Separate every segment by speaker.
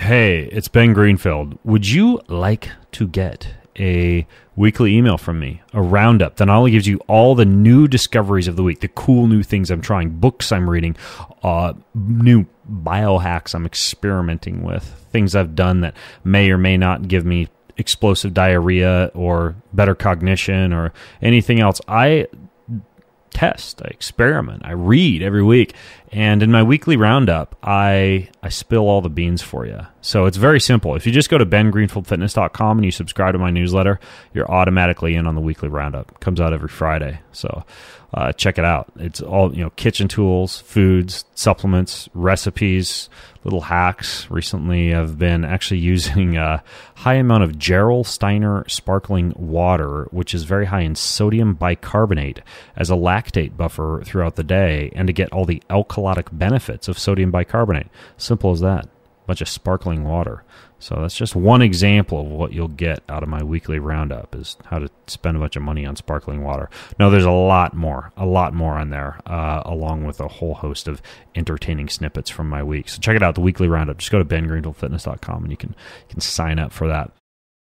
Speaker 1: Hey, it's Ben Greenfield. Would you like to get a weekly email from me, a roundup that not only gives you all the new discoveries of the week, the cool new things I'm trying, books I'm reading, new biohacks I'm experimenting with, things I've done that may or may not give me explosive diarrhea or better cognition or anything else. I test, I experiment, I read every week. And in my weekly roundup, I spill all the beans for you. So it's very simple. If you just go to bengreenfieldfitness.com and you subscribe to my newsletter, you're automatically in on the weekly roundup. It comes out every Friday. So check it out. It's all, kitchen tools, foods, supplements, recipes, little hacks. Recently, I've been actually using a high amount of Gerolsteiner sparkling water, which is very high in sodium bicarbonate, as a lactate buffer throughout the day, and to get all the alkalotic benefits of sodium bicarbonate. Simple as that. A bunch of sparkling water. So that's just one example of what you'll get out of my weekly roundup, is how to spend a bunch of money on sparkling water. No, there's a lot more on there, along with a whole host of entertaining snippets from my week. So check it out, the weekly roundup. Just go to bengreenfieldfitness.com and you can sign up for that.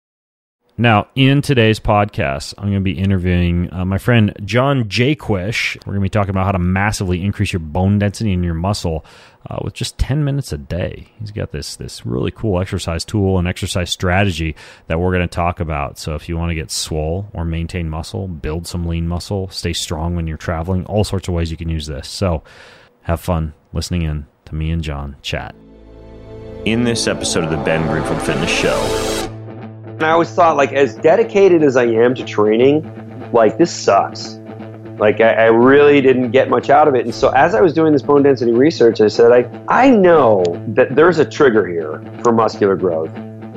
Speaker 1: Now, in today's podcast, I'm going to be interviewing my friend John Jaquish. We're going to be talking about how to massively increase your bone density in your muscle with just 10 minutes a day. He's got this really cool exercise tool and exercise strategy that we're going to talk about. So if you want to get swole or maintain muscle, build some lean muscle, stay strong when you're traveling, all sorts of ways you can use this. So have fun listening in to me and John chat. In this episode of the Ben Greenfield Fitness Show,
Speaker 2: and I always thought, as dedicated as I am to training, this sucks. I really didn't get much out of it. And so as I was doing this bone density research, I said, I know that there's a trigger here for muscular growth.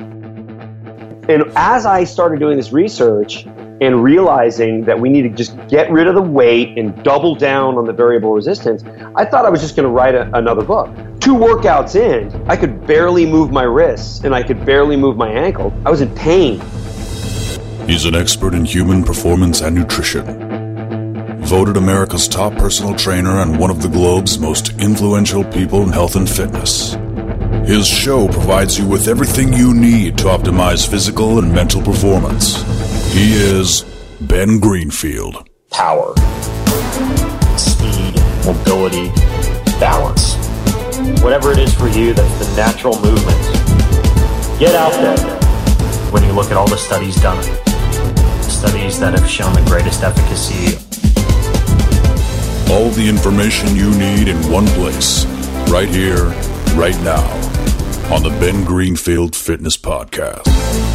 Speaker 2: And as I started doing this research and realizing that we need to just get rid of the weight and double down on the variable resistance, I thought I was just going to write another book. 2 workouts in, I could barely move my wrists and I could barely move my ankle. I was in pain.
Speaker 3: He's an expert in human performance and nutrition. Voted America's top personal trainer and one of the globe's most influential people in health and fitness. His show provides you with everything you need to optimize physical and mental performance. He is Ben Greenfield.
Speaker 4: Power, speed, mobility, balance. Whatever it is for you, that's the natural movement. Get out there. When you look at all the studies done, studies that have shown the greatest efficacy.
Speaker 3: All the information you need in one place, right here, right now, on the Ben Greenfield Fitness Podcast.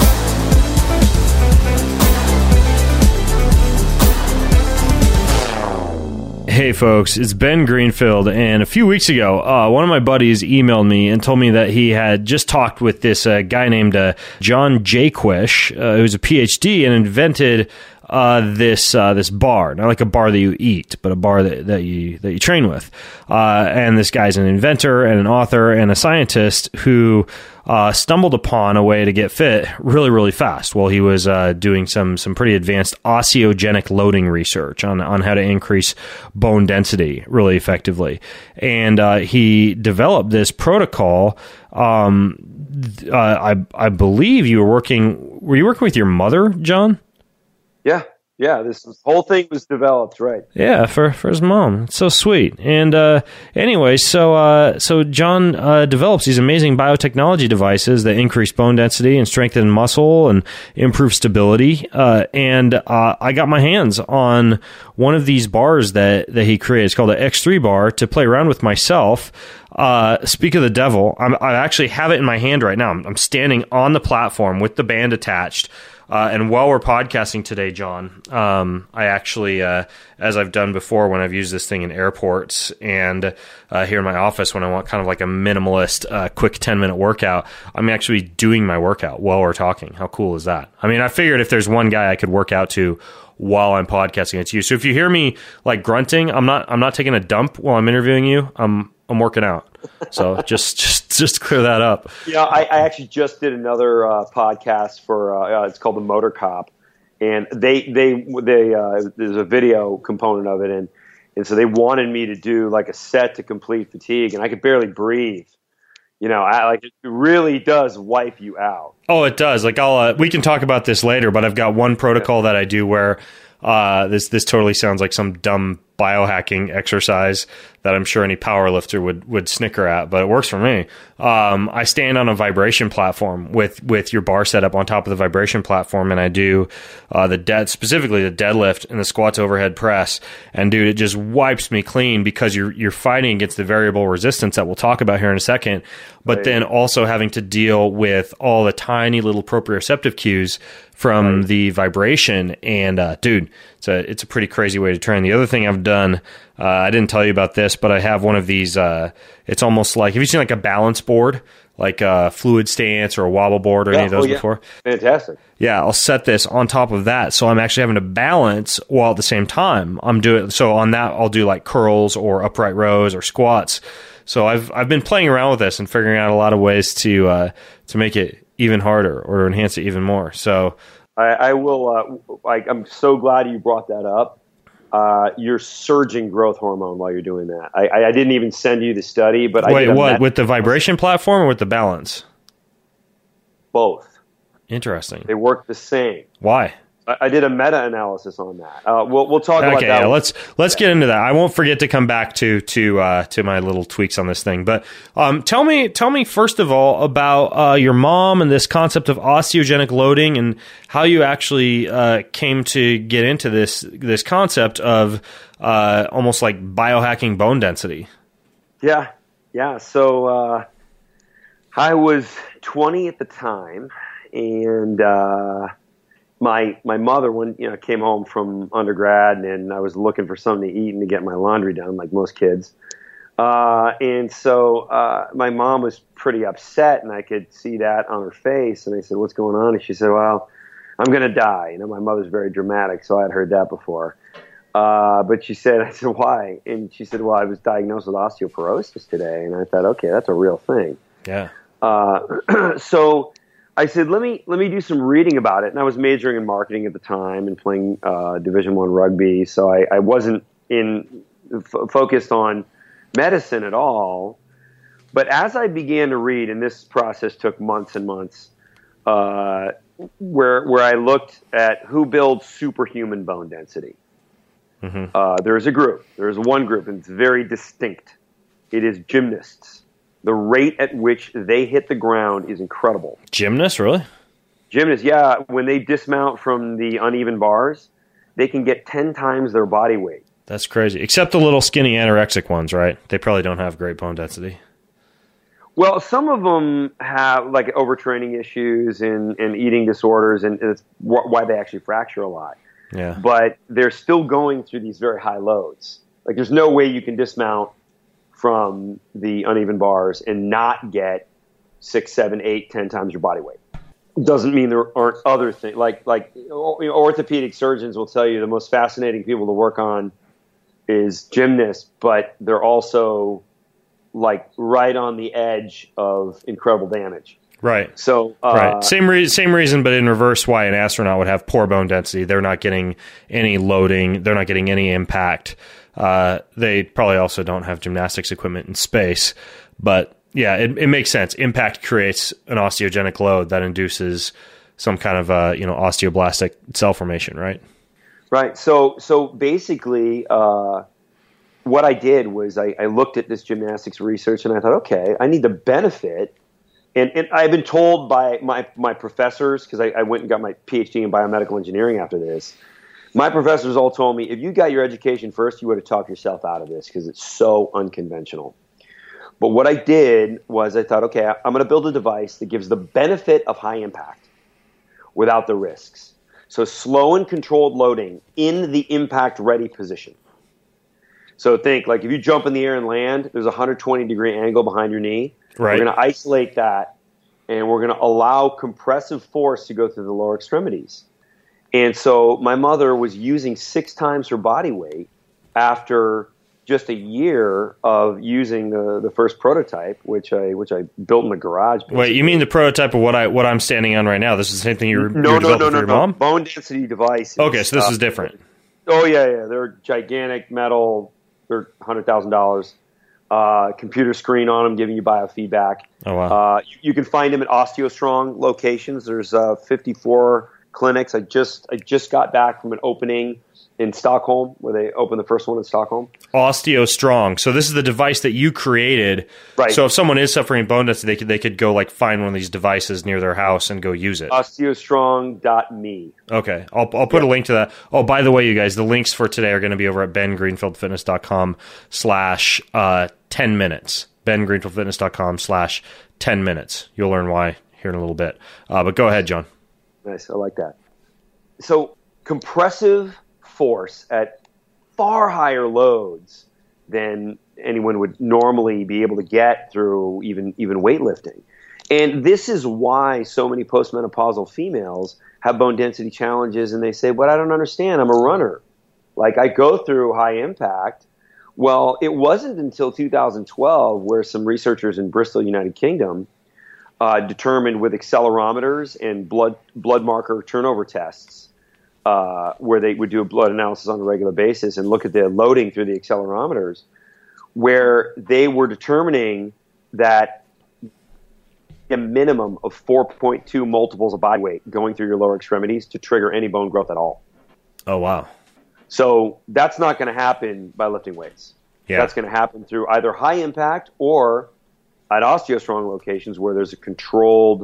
Speaker 1: Hey folks, it's Ben Greenfield, and a few weeks ago, one of my buddies emailed me and told me that he had just talked with this guy named John Jaquish, who's a PhD and invented this bar, not like a bar that you eat, but a bar that you train with. And this guy's an inventor and an author and a scientist who stumbled upon a way to get fit really, really fast while he was doing some pretty advanced osteogenic loading research on how to increase bone density really effectively. And he developed this protocol. I believe you were you working with your mother, John?
Speaker 2: Yeah, this whole thing was developed, right?
Speaker 1: Yeah, for his mom. It's so sweet. And anyway, so John develops these amazing biotechnology devices that increase bone density and strengthen muscle and improve stability. And I got my hands on one of these bars that he created. It's called the X3 bar, to play around with myself. Speak of the devil, I actually have it in my hand right now. I'm standing on the platform with the band attached. And while we're podcasting today, John, I actually, as I've done before when I've used this thing in airports and here in my office when I want kind of like a minimalist, quick 10-minute workout, I'm actually doing my workout while we're talking. How cool is that? I mean, I figured if there's one guy I could work out to while I'm podcasting, it's you. So if you hear me like grunting, I'm not taking a dump while I'm interviewing you. I'm working out. So just clear that up.
Speaker 2: Yeah, I actually just did another podcast for it's called The Motor Cop, and they there's a video component of it, and so they wanted me to do like a set to complete fatigue, and I could barely breathe. It really does wipe you out.
Speaker 1: Oh, it does. Like we can talk about this later, but I've got one protocol that I do where this totally sounds like some dumb biohacking exercise that I'm sure any power lifter would snicker at, but it works for me. I stand on a vibration platform with your bar set up on top of the vibration platform, and I do specifically the deadlift and the squats overhead press. And dude, it just wipes me clean because you're fighting against the variable resistance that we'll talk about here in a second, but right. Then also having to deal with all the tiny little proprioceptive cues from the vibration. And dude, it's a pretty crazy way to train. The other thing I've done, I didn't tell you about this, but I have one of these, it's almost like, have you seen like a balance board, like a fluid stance or a wobble board or any of those before?
Speaker 2: Fantastic.
Speaker 1: Yeah, I'll set this on top of that. So I'm actually having to balance while at the same time I'm doing, so on that I'll do like curls or upright rows or squats. So I've been playing around with this and figuring out a lot of ways to make it even harder or to enhance it even more. So
Speaker 2: I will, I'm so glad you brought that up. You're surging growth hormone while you're doing that. I didn't even send you the study, but
Speaker 1: wait, what? With the vibration platform or with the balance?
Speaker 2: Both.
Speaker 1: Interesting.
Speaker 2: They work the same.
Speaker 1: Why?
Speaker 2: I did a meta-analysis on that. We'll talk about that.
Speaker 1: Yeah, let's get into that. I won't forget to come back to my little tweaks on this thing. But tell me first of all about your mom and this concept of osteogenic loading and how you actually came to get into this concept of almost like biohacking bone density.
Speaker 2: Yeah. So I was 20 at the time, and My mother, when came home from undergrad, and I was looking for something to eat and to get my laundry done, like most kids. And so my mom was pretty upset, and I could see that on her face. And I said, "What's going on?" And she said, "Well, I'm going to die." My mother's very dramatic, so I had heard that before. But she said, I said, "Why?" And she said, "Well, I was diagnosed with osteoporosis today." And I thought, okay, that's a real thing.
Speaker 1: Yeah.
Speaker 2: So I said, let me do some reading about it. And I was majoring in marketing at the time and playing Division I rugby. So I wasn't focused on medicine at all. But as I began to read, and this process took months and months, where I looked at who builds superhuman bone density. Mm-hmm. There's a group. There's one group, and it's very distinct. It is gymnasts. The rate at which they hit the ground is incredible.
Speaker 1: Gymnasts, really?
Speaker 2: Gymnasts, yeah. When they dismount from the uneven bars, they can get 10 times their body weight.
Speaker 1: That's crazy. Except the little skinny anorexic ones, right? They probably don't have great bone density.
Speaker 2: Well, some of them have like overtraining issues and eating disorders, and it's why they actually fracture a lot.
Speaker 1: Yeah.
Speaker 2: But they're still going through these very high loads. Like there's no way you can dismount from the uneven bars and not get 6, 7, 8, 10 times your body weight. Doesn't mean there aren't other things. Like orthopedic surgeons will tell you the most fascinating people to work on is gymnasts, but they're also like right on the edge of incredible damage.
Speaker 1: Right.
Speaker 2: So
Speaker 1: right. Same reason, but in reverse, why an astronaut would have poor bone density. They're not getting any loading. They're not getting any impact. They probably also don't have gymnastics equipment in space, but yeah, it makes sense. Impact creates an osteogenic load that induces some kind of osteoblastic cell formation, right?
Speaker 2: Right. So basically, what I did was I looked at this gymnastics research and I thought, okay, I need the benefit. And I've been told by my professors, because I went and got my PhD in biomedical engineering after this. My professors all told me, if you got your education first, you would have talked yourself out of this because it's so unconventional. But what I did was I thought, okay, I'm going to build a device that gives the benefit of high impact without the risks. So slow and controlled loading in the impact-ready position. So think, like if you jump in the air and land, there's a 120-degree angle behind your knee.
Speaker 1: Right.
Speaker 2: We're going to isolate that, and we're going to allow compressive force to go through the lower extremities. And so my mother was using 6 times her body weight after just a year of using the first prototype, which I built in the garage. Basically.
Speaker 1: Wait, you mean the prototype of what I'm standing on right now? This is the same thing you're developing for your mom?
Speaker 2: Bone density device.
Speaker 1: Okay, so this is different.
Speaker 2: Oh yeah. They're gigantic metal. They're $100,000. computer screen on them giving you biofeedback.
Speaker 1: Oh, wow.
Speaker 2: You can find them at OsteoStrong locations. There's 54 clinics. I just got back from an opening in Stockholm, where they opened the first one in Stockholm.
Speaker 1: OsteoStrong. So this is the device that you created.
Speaker 2: Right.
Speaker 1: So if someone is suffering bone density, they could go like find one of these devices near their house and go use it.
Speaker 2: OsteoStrong.me.
Speaker 1: Okay. I'll put a link to that. Oh, by the way, you guys, the links for today are going to be over at bengreenfieldfitness.com/10 minutes. bengreenfieldfitness.com/10 minutes. You'll learn why here in a little bit. But go ahead, John.
Speaker 2: Nice. I like that. So compressive force at far higher loads than anyone would normally be able to get through even weightlifting. And this is why so many postmenopausal females have bone density challenges, and they say, "But I don't understand. I'm a runner. Like, I go through high impact." Well, it wasn't until 2012 where some researchers in Bristol, United Kingdom, determined with accelerometers and blood marker turnover tests, where they would do a blood analysis on a regular basis and look at the loading through the accelerometers, where they were determining that a minimum of 4.2 multiples of body weight going through your lower extremities to trigger any bone growth at all.
Speaker 1: Oh, wow.
Speaker 2: So that's not going to happen by lifting weights.
Speaker 1: Yeah.
Speaker 2: That's going to happen through either high impact or at OsteoStrong locations where there's a controlled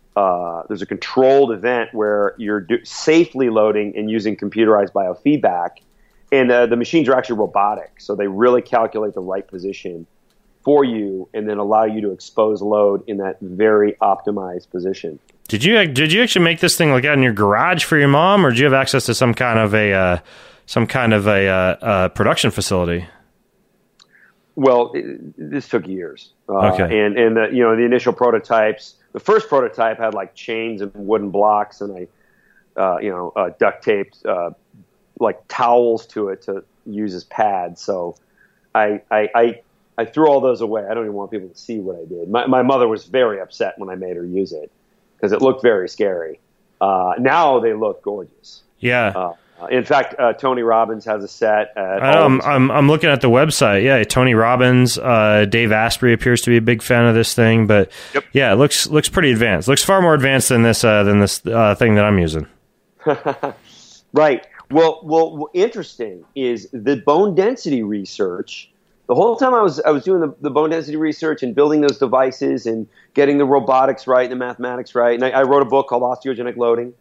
Speaker 2: event where you're safely loading and using computerized biofeedback, and the machines are actually robotic, so they really calculate the right position for you and then allow you to expose load in that very optimized position.
Speaker 1: Did you actually make this thing like out in your garage for your mom, or did you have access to some kind of a production facility?
Speaker 2: Well, this took years.
Speaker 1: Okay.
Speaker 2: And the initial prototypes, the first prototype had like chains and wooden blocks, and I duct taped like towels to it to use as pads. So I threw all those away. I don't even want people to see what I did. My mother was very upset when I made her use it because it looked very scary. Now they look gorgeous.
Speaker 1: Yeah.
Speaker 2: In fact, Tony Robbins has a set.
Speaker 1: I'm looking at the website. Yeah, Tony Robbins, Dave Asprey appears to be a big fan of this thing. But
Speaker 2: yep.
Speaker 1: Yeah, it looks pretty advanced. Looks far more advanced than this thing that I'm using.
Speaker 2: Right. Well, interesting is the bone density research. The whole time I was doing the bone density research and building those devices and getting the robotics right and the mathematics right. And I wrote a book called Osteogenic Loading.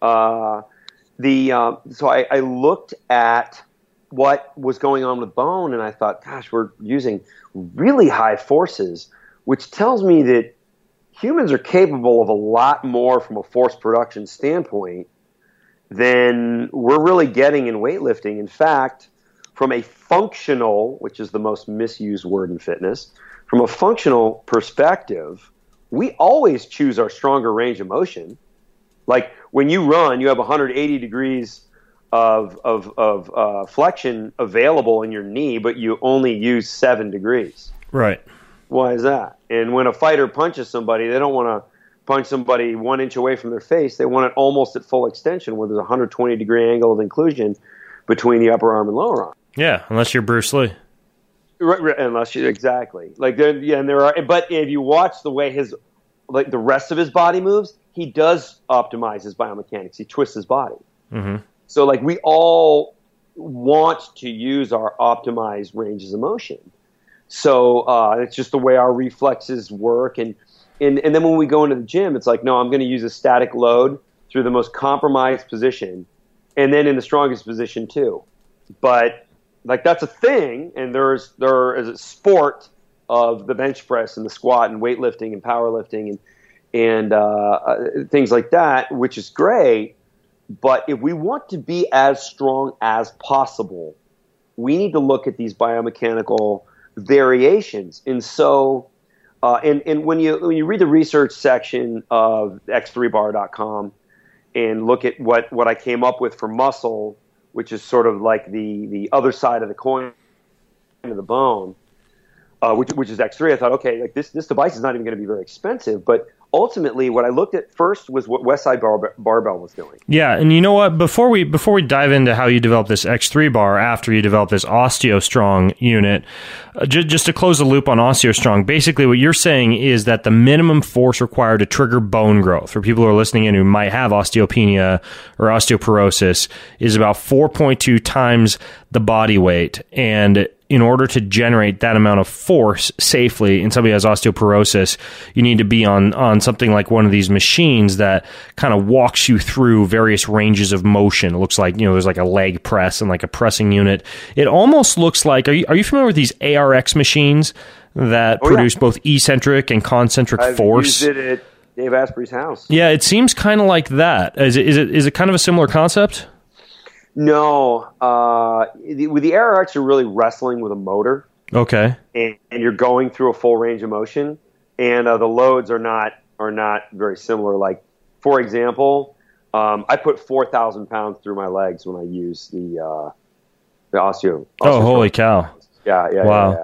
Speaker 2: So I looked at what was going on with bone, and I thought, gosh, we're using really high forces, which tells me that humans are capable of a lot more from a force production standpoint than we're really getting in weightlifting. In fact, from a functional, which is the most misused word in fitness, from a functional perspective, we always choose our stronger range of motion. Like when you run, you have 180 degrees of flexion available in your knee, but you only use 7 degrees.
Speaker 1: Right.
Speaker 2: Why is that? And when a fighter punches somebody, they don't want to punch somebody 1 inch away from their face. They want it almost at full extension, where there's a 120 degree angle of inclusion between the upper arm and lower arm.
Speaker 1: Yeah, unless you're Bruce Lee.
Speaker 2: Right, unless you exactly like there are. But if you watch the way the rest of his body moves, he does optimize his biomechanics. He twists his body. Mm-hmm. So like we all want to use our optimized ranges of motion. So it's just the way our reflexes work. And then when we go into the gym, it's like, no, I'm going to use a static load through the most compromised position and then in the strongest position too. But like that's a thing. And there is a sport of the bench press and the squat and weightlifting and powerlifting and things like that, which is great. But if we want to be as strong as possible, we need to look at these biomechanical variations. And so, and when you read the research section of x3bar.com and look at what I came up with for muscle, which is sort of like the other side of the coin of the bone, which is X3, I thought, okay, like this device is not even going to be very expensive, but ultimately, what I looked at first was what Westside Barbell was doing.
Speaker 1: Yeah, and you know what? Before we dive into how you develop this X3 bar after you develop this OsteoStrong unit, just to close the loop on OsteoStrong, basically what you're saying is that the minimum force required to trigger bone growth for people who are listening in who might have osteopenia or osteoporosis is about 4.2 times the body weight, and in order to generate that amount of force safely in somebody who has osteoporosis, you need to be on something like one of these machines that kind of walks you through various ranges of motion. It looks like, there's like a leg press and like a pressing unit. It almost looks like, are you familiar with these ARX machines that produce both eccentric and concentric force?
Speaker 2: I've used it at Dave Asprey's house.
Speaker 1: Yeah, it seems kind of like that. Is it kind of a similar concept?
Speaker 2: No, with the ARX, you're really wrestling with a motor.
Speaker 1: Okay,
Speaker 2: and you're going through a full range of motion, and the loads are not very similar. Like, for example, I put 4,000 pounds through my legs when I use the osteo.
Speaker 1: Oh, holy cow!
Speaker 2: Yeah.
Speaker 1: Wow.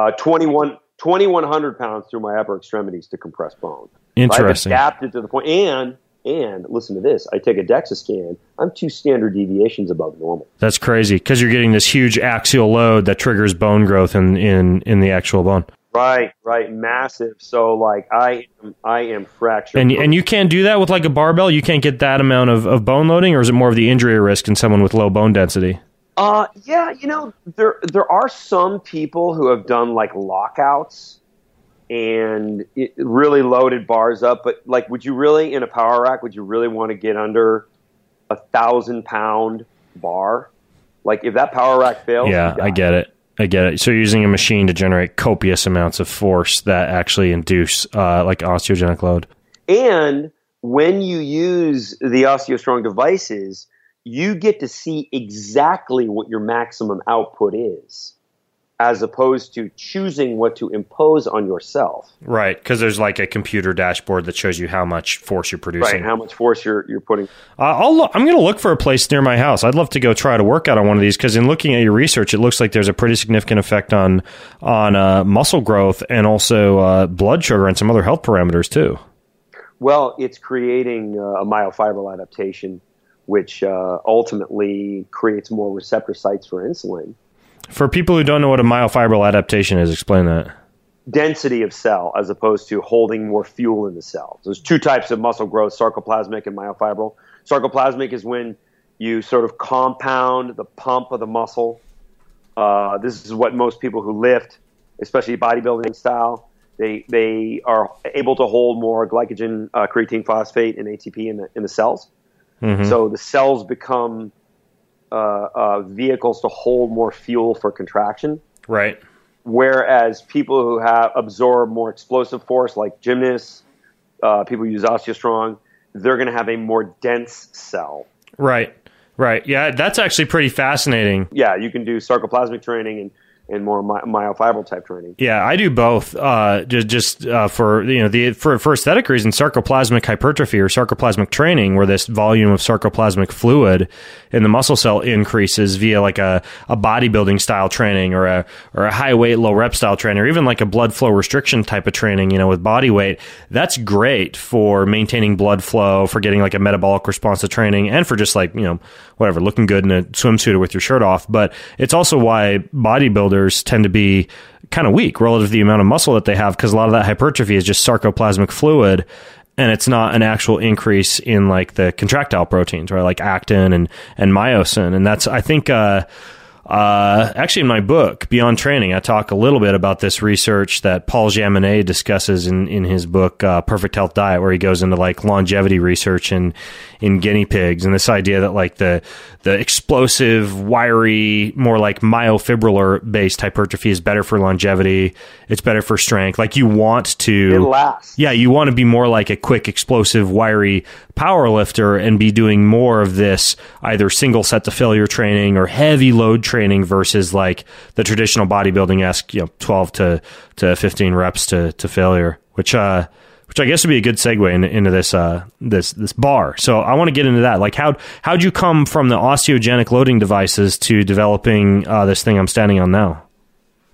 Speaker 2: 2,100 pounds through my upper extremities to compress bone.
Speaker 1: Interesting.
Speaker 2: So I've adapted to the point, and listen to this. I take a DEXA scan. I'm 2 standard deviations above normal. That's
Speaker 1: crazy because you're getting this huge axial load that triggers bone growth in the actual bone.
Speaker 2: Right, massive. So like I am fractured.
Speaker 1: And you can't do that with like a barbell. You can't get that amount of bone loading, or is it more of the injury risk in someone with low bone density?
Speaker 2: Yeah, there are some people who have done like lockouts and it really loaded bars up, but like, would you really, in a power rack, would you really want to get under 1,000-pound bar? Like, if that power rack fails,
Speaker 1: yeah, I get it. So you're using a machine to generate copious amounts of force that actually induce like osteogenic load.
Speaker 2: And when you use the OsteoStrong devices, you get to see exactly what your maximum output is, as opposed to choosing what to impose on yourself.
Speaker 1: Right, because there's like a computer dashboard that shows you how much force you're producing.
Speaker 2: Right, how much force you're putting.
Speaker 1: I'm going to look for a place near my house. I'd love to go try to work out on one of these, because in looking at your research, it looks like there's a pretty significant effect on muscle growth and also blood sugar and some other health parameters too.
Speaker 2: Well, it's creating a myofibril adaptation, which ultimately creates more receptor sites for insulin.
Speaker 1: For people who don't know what a myofibril adaptation is, explain that.
Speaker 2: Density of cell as opposed to holding more fuel in the cell. There's 2 types of muscle growth, sarcoplasmic and myofibril. Sarcoplasmic is when you sort of compound the pump of the muscle. This is what most people who lift, especially bodybuilding style, they are able to hold more glycogen, creatine phosphate, and ATP in the cells. Mm-hmm. So the cells become vehicles to hold more fuel for contraction.
Speaker 1: Right.
Speaker 2: Whereas people who have absorbed more explosive force, like gymnasts, people who use OsteoStrong, they're going to have a more dense cell.
Speaker 1: Right. Yeah, that's actually pretty fascinating.
Speaker 2: Yeah, you can do sarcoplasmic training and more myofibril type training.
Speaker 1: Yeah, I do both. Just for for aesthetic reasons, sarcoplasmic hypertrophy or sarcoplasmic training, where this volume of sarcoplasmic fluid in the muscle cell increases via like a bodybuilding style training or a high weight low rep style training, or even like a blood flow restriction type of training, with body weight. That's great for maintaining blood flow, for getting like a metabolic response to training, and for just like whatever, looking good in a swimsuit or with your shirt off. But it's also why bodybuilders tend to be kind of weak relative to the amount of muscle that they have, because a lot of that hypertrophy is just sarcoplasmic fluid, and it's not an actual increase in like the contractile proteins, right, like actin and myosin. And that's, I think, actually in my book, Beyond Training, I talk a little bit about this research that Paul Jaminet discusses in his book, Perfect Health Diet, where he goes into like longevity research in guinea pigs, and this idea that like the explosive, wiry, more like myofibrillar based hypertrophy is better for longevity. It's better for strength. Like you want to,
Speaker 2: it lasts.
Speaker 1: Yeah, you want to be more like a quick, explosive, wiry power lifter and be doing more of this either single set to failure training or heavy load training versus like the traditional bodybuilding-esque, 12 to 15 reps to failure, which I guess would be a good segue into this bar. So I want to get into that. Like how'd you come from the osteogenic loading devices to developing this thing I'm standing on now?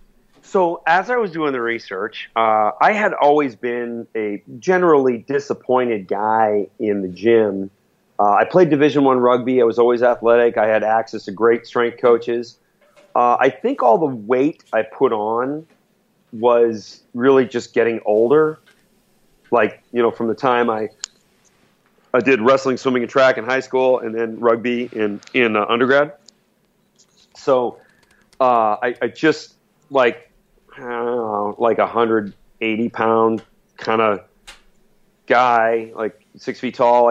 Speaker 2: So as I was doing the research, I had always been a generally disappointed guy in the gym. I played Division I rugby. I was always athletic. I had access to great strength coaches. I think all the weight I put on was really just getting older. Like, from the time I did wrestling, swimming, and track in high school, and then rugby in undergrad. So I just like 180 pound kind of guy, like 6 feet tall.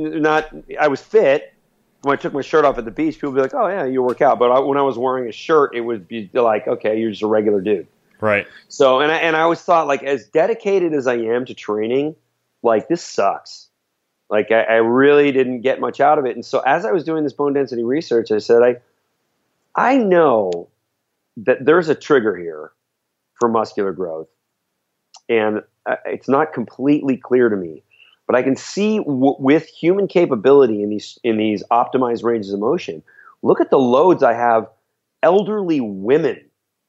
Speaker 2: I was fit. When I took my shirt off at the beach, people would be like, "Oh yeah, you work out." But when I was wearing a shirt, it would be like, "Okay, you're just a regular dude."
Speaker 1: Right.
Speaker 2: So, and I always thought, like, as dedicated as I am to training, like, this sucks. Like, I really didn't get much out of it. And so as I was doing this bone density research, I said, I know that there's a trigger here for muscular growth. And it's not completely clear to me. But I can see with human capability in these optimized ranges of motion, look at the loads I have elderly women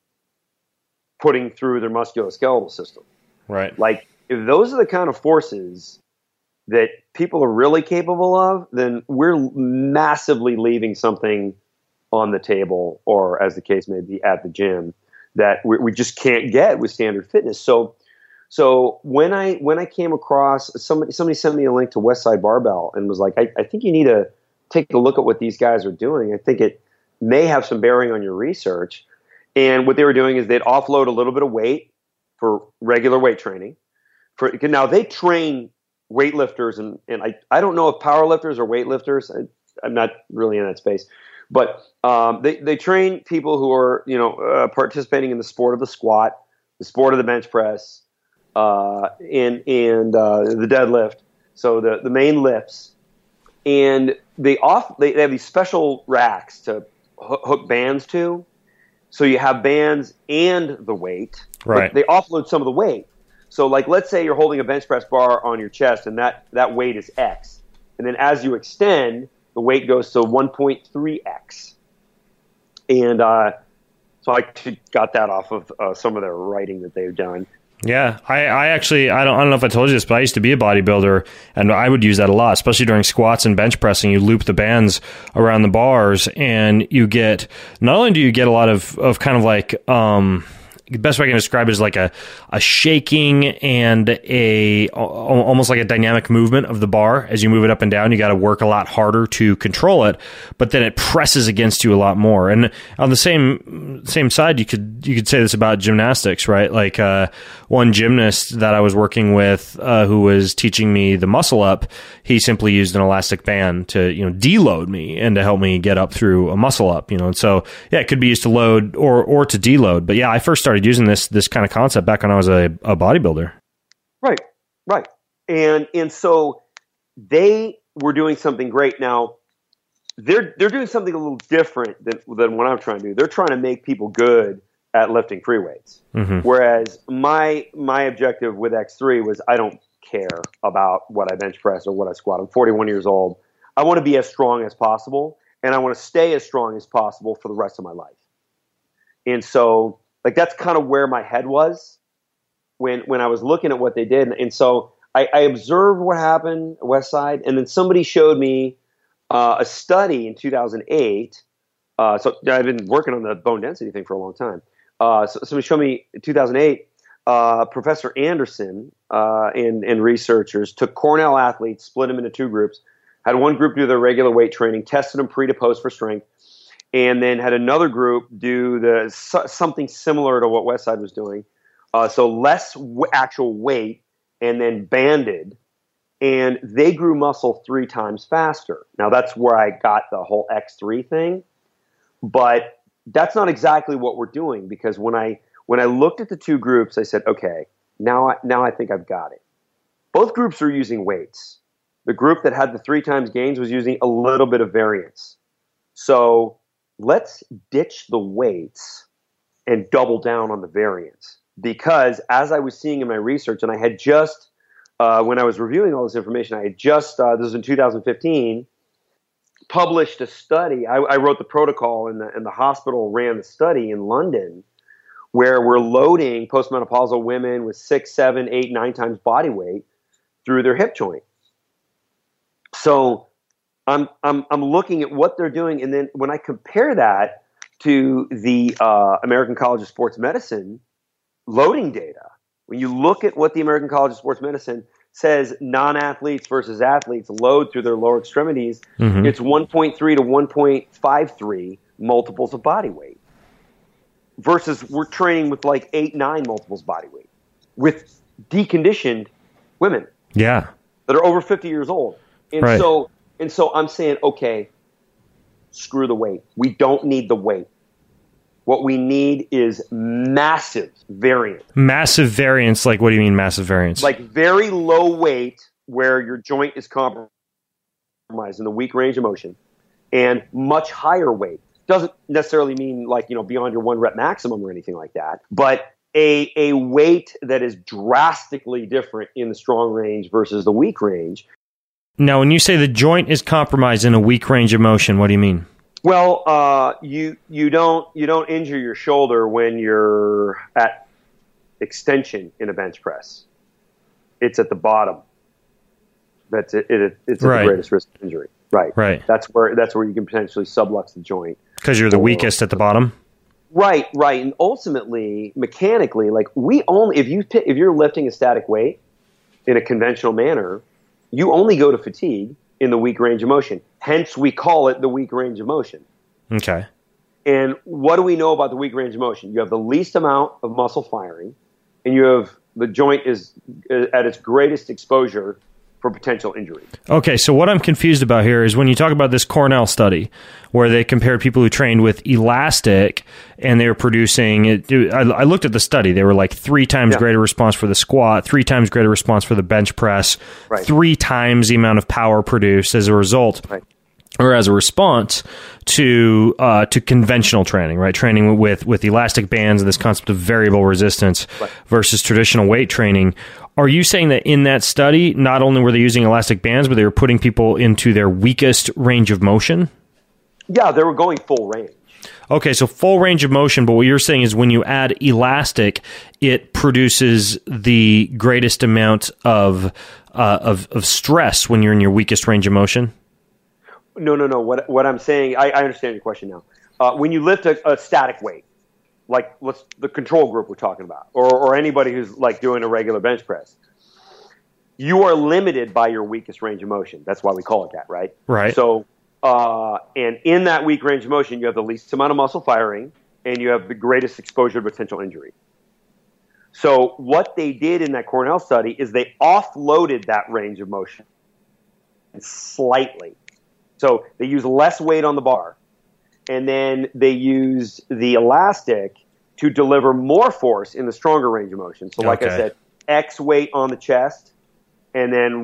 Speaker 2: putting through their musculoskeletal system.
Speaker 1: Right.
Speaker 2: Like, if those are the kind of forces that people are really capable of, then we're massively leaving something on the table, or as the case may be, at the gym, that we just can't get with standard fitness. So when I came across somebody sent me a link to Westside Barbell and was like, I think you need to take a look at what these guys are doing. I think it may have some bearing on your research. And what they were doing is they'd offload a little bit of weight for regular weight training. Now they train weightlifters, and I don't know if powerlifters or weightlifters. I'm not really in that space, but they train people who are participating in the sport of the squat, the sport of the bench press, and the deadlift. So the main lifts, and they have these special racks to hook bands to. So you have bands and the weight.
Speaker 1: Right.
Speaker 2: They offload some of the weight. So, like, let's say you're holding a bench press bar on your chest, and that weight is X. And then as you extend, the weight goes to 1.3X. And so I got that off of some of their writing that they've done.
Speaker 1: Yeah, I don't know if I told you this, but I used to be a bodybuilder, and I would use that a lot, especially during squats and bench pressing. You loop the bands around the bars, and you get, not only do you get a lot of kind of like, the best way I can describe it is like a shaking and almost like a dynamic movement of the bar as you move it up and down. You got to work a lot harder to control it, but then it presses against you a lot more. And on the same side, you could say this about gymnastics, right? Like one gymnast that I was working with who was teaching me the muscle up, he simply used an elastic band to deload me and to help me get up through a muscle up. And so yeah, it could be used to load or to deload. But yeah, I first started using this kind of concept back when I was a bodybuilder. Right.
Speaker 2: And so they were doing something great. Now they're doing something a little different than what I'm trying to do. They're trying to make people good at lifting free weights. Mm-hmm. Whereas my objective with X3 was, I don't care about what I bench press or what I squat. I'm 41 years old. I want to be as strong as possible, and I want to stay as strong as possible for the rest of my life. And so, like, that's kind of where my head was when I was looking at what they did. And so I observed what happened at Westside, and then somebody showed me a study in 2008. So I've been working on the bone density thing for a long time. So somebody showed me in 2008, Professor Anderson and researchers took Cornell athletes, split them into two groups, had one group do their regular weight training, tested them pre to post for strength, and then had another group do something similar to what Westside was doing. So less actual weight and then banded. And they grew muscle 3 times faster. Now, that's where I got the whole X3 thing. But that's not exactly what we're doing, because when I looked at the two groups, I said, okay, now I think I've got it. Both groups are using weights. The group that had the 3 times gains was using a little bit of variance. So let's ditch the weights and double down on the variance. Because as I was seeing in my research, and I had just, when I was reviewing all this information, I had just, this was in 2015, published a study. I wrote the protocol, and the hospital ran the study in London, where we're loading postmenopausal women with 6, 7, 8, 9 times body weight through their hip joint. So I'm looking at what they're doing, and then when I compare that to the American College of Sports Medicine loading data, when you look at what the American College of Sports Medicine says non-athletes versus athletes load through their lower extremities, it's 1.3 to 1.53 multiples of body weight. Versus we're training with like 8, 9 multiples body weight with deconditioned women.
Speaker 5: Yeah.
Speaker 2: That are over 50 years old. And
Speaker 5: right.
Speaker 2: so I'm saying, okay, screw the weight. We don't need the weight. What we need is massive variance.
Speaker 5: Massive variance, like what do you mean massive variance?
Speaker 2: Like very low weight where your joint is compromised in the weak range of motion, and much higher weight. Doesn't necessarily mean like, beyond your 1 rep maximum or anything like that, but a weight that is drastically different in the strong range versus the weak range.
Speaker 5: Now, when you say the joint is compromised in a weak range of motion, what do you mean?
Speaker 2: Well, you don't injure your shoulder when you're at extension in a bench press. It's at the bottom. It's at the greatest risk of injury. Right. That's where you can potentially sublux the joint.
Speaker 5: Because you're the weakest at the bottom.
Speaker 2: Right. And ultimately, mechanically, like if you're lifting a static weight in a conventional manner, you only go to fatigue in the weak range of motion. Hence, we call it the weak range of motion.
Speaker 5: Okay.
Speaker 2: And what do we know about the weak range of motion? You have the least amount of muscle firing, and the joint is at its greatest exposure for potential injury. Okay,
Speaker 5: so what I'm confused about here is when you talk about this Cornell study where they compared people who trained with elastic and they were producing, I looked at the study, they were like 3 times greater response for the squat, 3 times greater response for the bench press, 3 times the amount of power produced as a result. Or as a response to conventional training, right? Training with elastic bands and this concept of variable resistance versus traditional weight training. Are you saying that in that study, not only were they using elastic bands, but they were putting people into their weakest range of motion?
Speaker 2: Yeah, they were going full range.
Speaker 5: Okay, so full range of motion, but what you're saying is when you add elastic, it produces the greatest amount of stress when you're in your weakest range of motion?
Speaker 2: No. What I'm saying, I understand your question now. When you lift a static weight, like the control group we're talking about, or anybody who's like doing a regular bench press, you are limited by your weakest range of motion. That's why we call it that, right?
Speaker 5: Right.
Speaker 2: So, and in that weak range of motion, you have the least amount of muscle firing, and you have the greatest exposure to potential injury. So what they did in that Cornell study is they offloaded that range of motion slightly. So they used less weight on the bar, and then they used the elastic to deliver more force in the stronger range of motion. So like I said, X weight on the chest, and then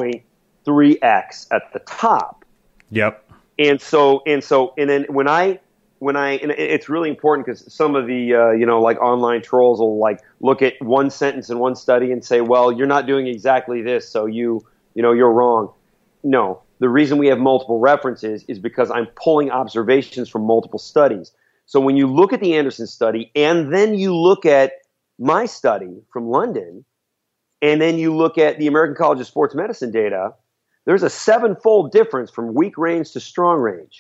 Speaker 2: 1.3X at the top.
Speaker 5: Yep.
Speaker 2: And then when I and it's really important because some of the like online trolls will like look at one sentence in one study and say, well, you're not doing exactly this, so you're wrong. No. The reason we have multiple references is because I'm pulling observations from multiple studies. So when you look at the Anderson study and then you look at my study from London and then you look at the American College of Sports Medicine data, there's a 7-fold difference from weak range to strong range.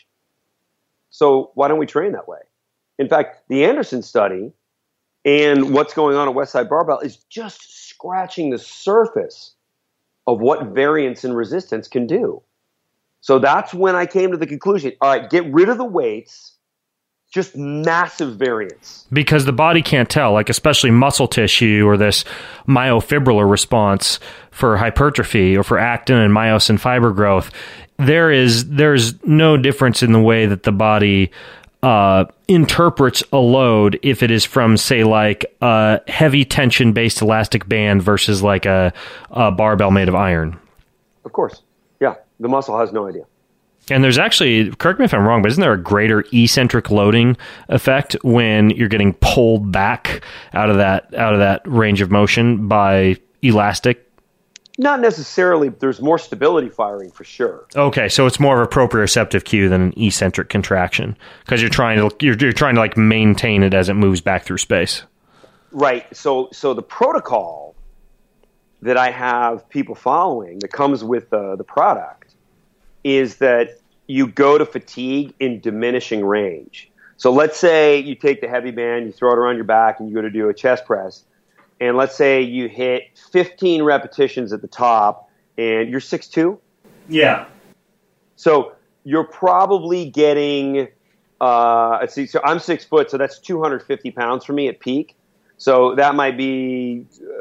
Speaker 2: So why don't we train that way? In fact, the Anderson study and what's going on at Westside Barbell is just scratching the surface of what variance and resistance can do. So that's when I came to the conclusion, all right, get rid of the weights, just massive variance.
Speaker 5: Because the body can't tell, like especially muscle tissue or this myofibrillar response for hypertrophy or for actin and myosin fiber growth, there's no difference in the way that the body interprets a load if it is from, say, like a heavy tension-based elastic band versus like a barbell made of iron.
Speaker 2: Of course. Yeah. The muscle has no idea.
Speaker 5: And there's actually, correct me if I'm wrong, but isn't there a greater eccentric loading effect when you're getting pulled back out of that range of motion by elastic?
Speaker 2: Not necessarily. There's more stability firing for sure.
Speaker 5: Okay, so it's more of a proprioceptive cue than an eccentric contraction because you're trying to like maintain it as it moves back through space.
Speaker 2: Right. So the protocol that I have people following that comes with the product is that you go to fatigue in diminishing range. So let's say you take the heavy band, you throw it around your back, and you go to do a chest press. And let's say you hit 15 repetitions at the top, and you're 6'2".
Speaker 5: Yeah.
Speaker 2: So you're probably getting, let's see, so I'm 6 foot, so that's 250 pounds for me at peak. So that might be,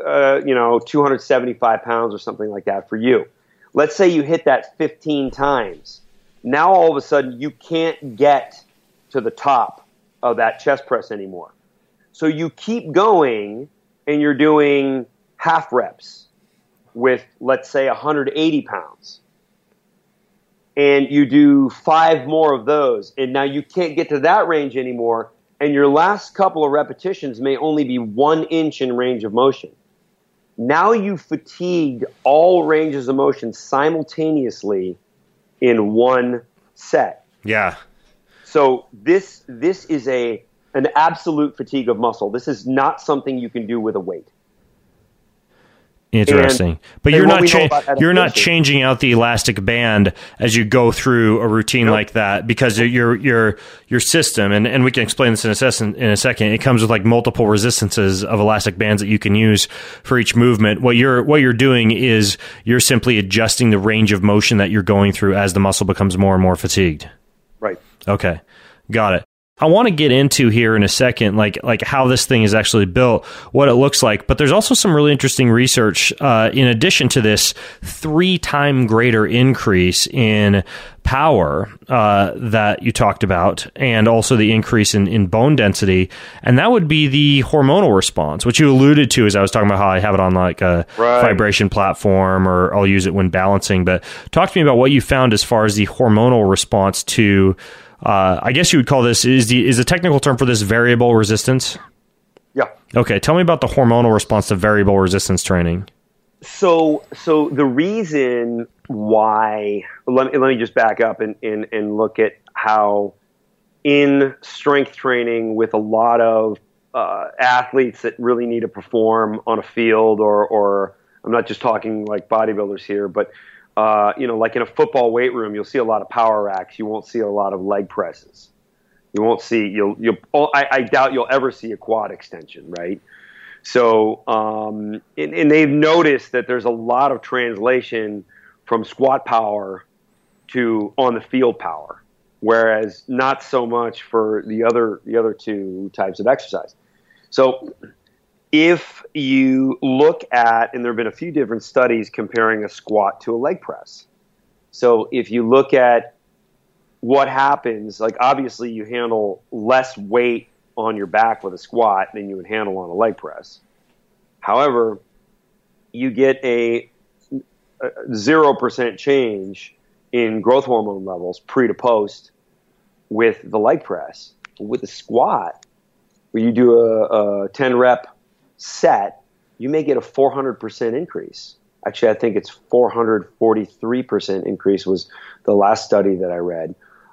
Speaker 2: 275 pounds or something like that for you. Let's say you hit that 15 times. Now all of a sudden you can't get to the top of that chest press anymore. So you keep going, and you're doing half reps with, let's say, 180 pounds. And you do 5 more of those. And now you can't get to that range anymore. And your last couple of repetitions may only be 1 inch in range of motion. Now you've fatigued all ranges of motion simultaneously in one set.
Speaker 5: Yeah.
Speaker 2: So this is an absolute fatigue of muscle. This is not something you can do with a weight.
Speaker 5: Interesting. But you're not changing out the elastic band as you go through a routine like that because your system, and we can explain this in a second, it comes with like multiple resistances of elastic bands that you can use for each movement. What you're doing is you're simply adjusting the range of motion that you're going through as the muscle becomes more and more fatigued.
Speaker 2: Right.
Speaker 5: Okay. Got it. I want to get into here in a second, like how this thing is actually built, what it looks like. But there's also some really interesting research in addition to this 3-time greater increase in power that you talked about, and also the increase in bone density. And that would be the hormonal response, which you alluded to as I was talking about how I have it on like a vibration platform, or I'll use it when balancing. But talk to me about what you found as far as the hormonal response to I guess you would call this, is the technical term for this variable resistance?
Speaker 2: Yeah.
Speaker 5: Okay, tell me about the hormonal response to variable resistance training.
Speaker 2: So the reason why, let me just back up and look at how in strength training with a lot of athletes that really need to perform on a field, or I'm not just talking like bodybuilders here, but like in a football weight room, you'll see a lot of power racks. You won't see a lot of leg presses. You won't see, I doubt you'll ever see a quad extension, right? So, and they've noticed that there's a lot of translation from squat power to on the field power, whereas not so much for the other two types of exercise. So if you look at, and there have been a few different studies comparing a squat to a leg press. So if you look at what happens, like obviously you handle less weight on your back with a squat than you would handle on a leg press. However, you get a 0% change in growth hormone levels pre to post with the leg press. With a squat, where you do a 10 rep set, you may get a 400% increase. Actually, I think it's 443% increase was the last study that I read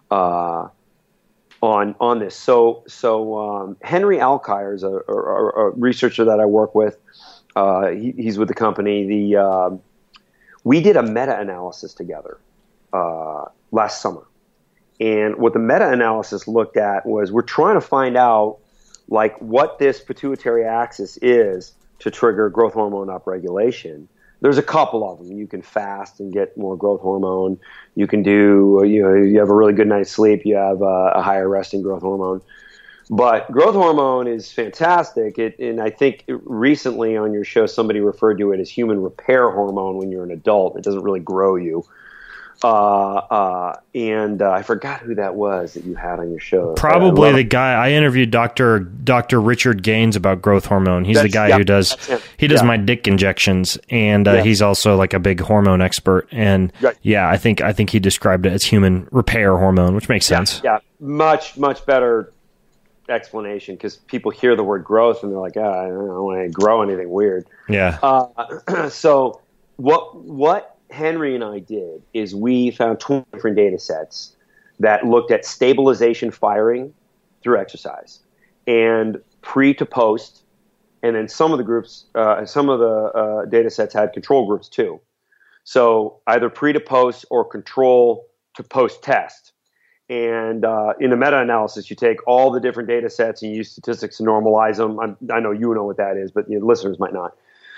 Speaker 2: on this. So Henry Alkire is a researcher that I work with. He's with the company. We did a meta-analysis together last summer. And what the meta-analysis looked at was we're trying to find out like what this pituitary axis is to trigger growth hormone upregulation. There's a couple of them. You can fast and get more growth hormone. You can do, you have a really good night's sleep, you have a higher resting growth hormone. But growth hormone is fantastic. And I think recently on your show, somebody referred to it as human repair hormone when you're an adult. It doesn't really grow you. And I forgot who that was that you had on your show.
Speaker 5: Probably the guy I interviewed, Dr. Richard Gaines, about growth hormone. He's the guy who does my dick injections, and he's also like a big hormone expert. And I think he described it as human repair hormone, which makes sense.
Speaker 2: Yeah, much better explanation, because people hear the word growth and they're like, I don't want to grow anything weird.
Speaker 5: Yeah.
Speaker 2: what Henry and I did is we found 20 different data sets that looked at stabilization firing through exercise and pre to post. And then some of the groups, data sets had control groups too. So either pre to post or control to post test. And in the meta-analysis, you take all the different data sets and you use statistics to normalize them. I know you know what that is, but listeners might not.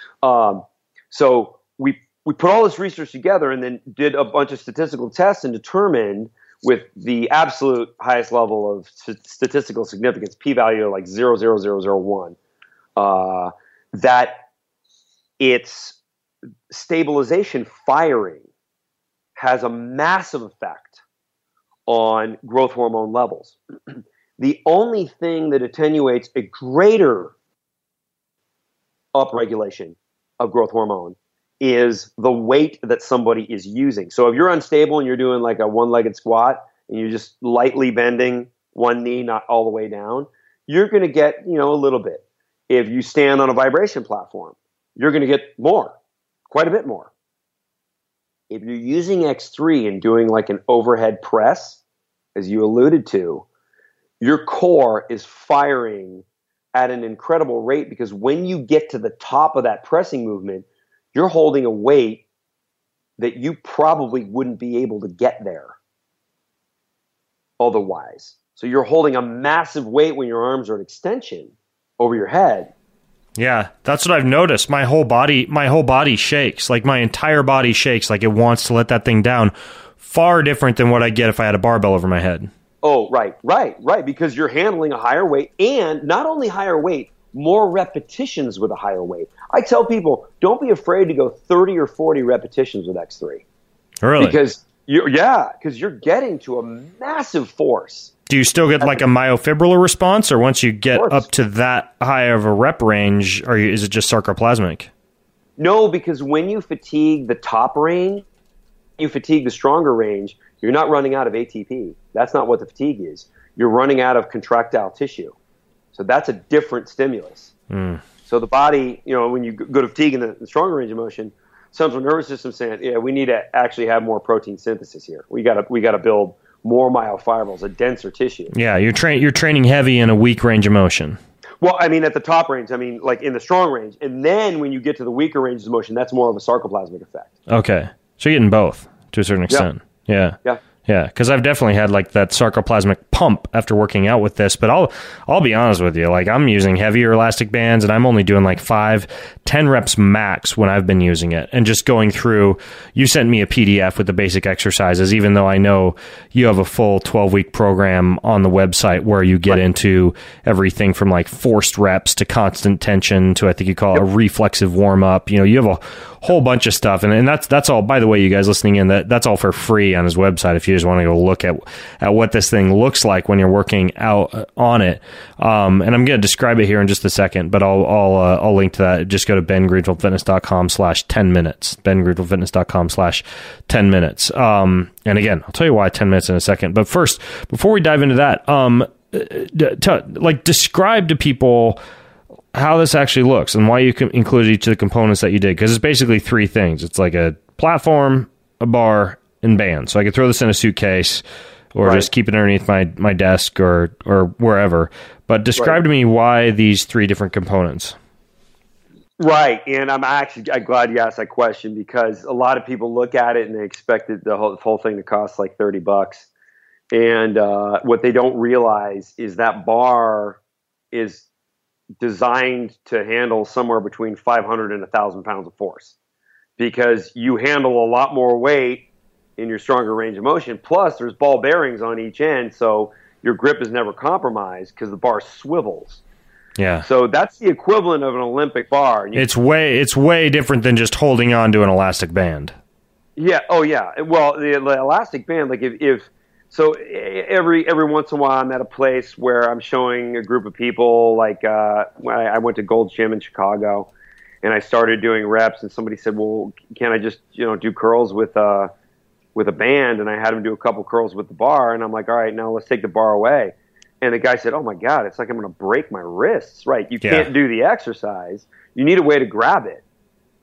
Speaker 2: So we put all this research together and then did a bunch of statistical tests and determined with the absolute highest level of statistical significance, p-value like 0.0001, that its stabilization firing has a massive effect on growth hormone levels. The only thing that attenuates a greater upregulation of growth hormone is the weight that somebody is using. So if you're unstable and you're doing like a one-legged squat and you're just lightly bending one knee, not all the way down, you're going to get, a little bit. If you stand on a vibration platform, you're going to get more, quite a bit more. If you're using X3 and doing like an overhead press, as you alluded to, your core is firing at an incredible rate because when you get to the top of that pressing movement, you're holding a weight that you probably wouldn't be able to get there otherwise. So you're holding a massive weight when your arms are at extension over your head.
Speaker 5: Yeah, that's what I've noticed. My whole body shakes. Like my entire body shakes like it wants to let that thing down. Far different than what I get if I had a barbell over my head.
Speaker 2: Oh, right. Because you're handling a higher weight, and not only higher weight, more repetitions with a higher weight. I tell people, don't be afraid to go 30 or 40 repetitions with X3.
Speaker 5: Really?
Speaker 2: Because you're getting to a massive force.
Speaker 5: Do you still get like a myofibrillar response, or once you get up to that high of a rep range, is it just sarcoplasmic?
Speaker 2: No, because when you fatigue the top range, you fatigue the stronger range, you're not running out of ATP. That's not what the fatigue is. You're running out of contractile tissue. So that's a different stimulus. So the body, when you go to fatigue in the stronger range of motion, central nervous system saying, yeah, we need to actually have more protein synthesis here. We got to build more myofibrils, a denser tissue.
Speaker 5: Yeah, you're training heavy in a weak range of motion.
Speaker 2: Well, I mean, at the top range, like in the strong range. And then when you get to the weaker ranges of motion, that's more of a sarcoplasmic effect.
Speaker 5: Okay. So you're getting both to a certain extent. Yeah. Yeah, because I've definitely had like that sarcoplasmic pump after working out with this. But I'll be honest with you, like I'm using heavier elastic bands, and I'm only doing like 5-10 reps max when I've been using it, and just going through. You sent me a PDF with the basic exercises, even though I know you have a full 12-week program on the website where you get into everything from like forced reps to constant tension to I think you call it a reflexive warm up. You have a whole bunch of stuff, and that's all. By the way, you guys listening in, that's all for free on his website if you just want to go look at what this thing looks like when you're working out on it. And I'm going to describe it here in just a second, but I'll link to that. Just go to bengreenfieldfitness.com/10 minutes. bengreenfieldfitness.com/10 minutes. And again, I'll tell you why 10 minutes in a second. But first, before we dive into that, describe to people how this actually looks and why you included each of the components that you did, because it's basically 3 things. It's like a platform, a bar, and band. So I could throw this in a suitcase or just keep it underneath my desk or wherever. But describe to me why these 3 different components.
Speaker 2: Right, and I'm glad you asked that question, because a lot of people look at it and they expect the whole thing to cost like $30, and what they don't realize is that bar is designed to handle somewhere between 500 and 1,000 pounds of force, because you handle a lot more weight in your stronger range of motion. Plus, there's ball bearings on each end, so your grip is never compromised because the bar swivels.
Speaker 5: Yeah.
Speaker 2: So that's the equivalent of an Olympic bar.
Speaker 5: It's way different than just holding on to an elastic band.
Speaker 2: Yeah. Oh, yeah. Well, the elastic band, like so every once in a while I'm at a place where I'm showing a group of people, like when I went to Gold's Gym in Chicago, and I started doing reps, and somebody said, well, can't I just do curls with a band? And I had him do a couple curls with the bar, and I'm like, all right, now let's take the bar away. And the guy said, oh my God, it's like I'm going to break my wrists. Right. You can't do the exercise. You need a way to grab it.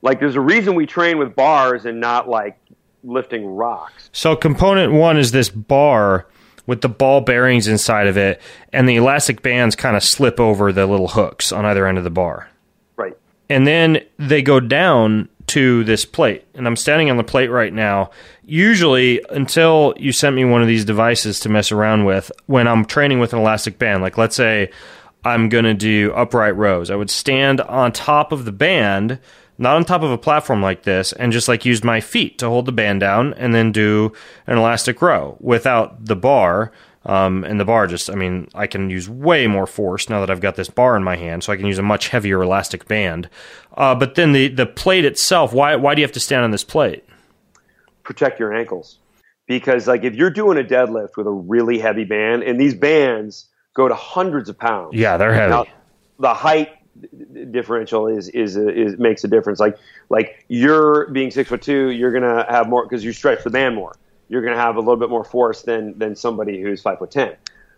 Speaker 2: Like, there's a reason we train with bars and not like lifting rocks.
Speaker 5: So component one is this bar with the ball bearings inside of it, and the elastic bands kind of slip over the little hooks on either end of the bar.
Speaker 2: Right.
Speaker 5: And then they go down to this plate, and I'm standing on the plate right now. Usually, until you sent me one of these devices to mess around with, when I'm training with an elastic band, like let's say I'm going to do upright rows, I would stand on top of the band, not on top of a platform like this, and just like use my feet to hold the band down and then do an elastic row without the bar. And the bar just, I mean, I can use way more force now that I've got this bar in my hand, so I can use a much heavier elastic band. But then the plate itself, why do you have to stand on this plate?
Speaker 2: Protect your ankles. Because like if you're doing a deadlift with a really heavy band, and these bands go to hundreds of pounds.
Speaker 5: Yeah, they're heavy.
Speaker 2: Now, the height differential is makes a difference. Like you're being 6'2", you're gonna have more because you stretch the band more. You're gonna have a little bit more force than somebody who's 5'10".